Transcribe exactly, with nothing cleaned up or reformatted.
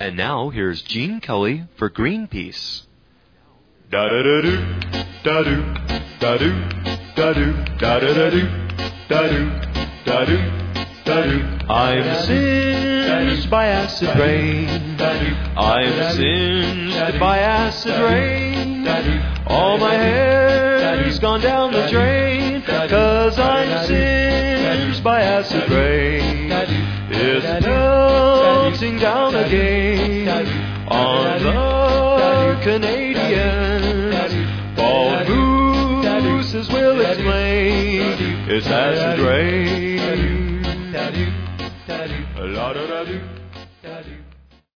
And now here's Gene Kelly for Greenpeace. Da da da do, da do, da do, da do, da da da do, da do, da do, da do. I'm singed by acid rain. I'm singed by acid rain. All my hair's gone down the drain, 'cause I'm singed by acid rain. It's melting down again on the Canadians. Paul Mooses will explain it's acid rain. La da da do.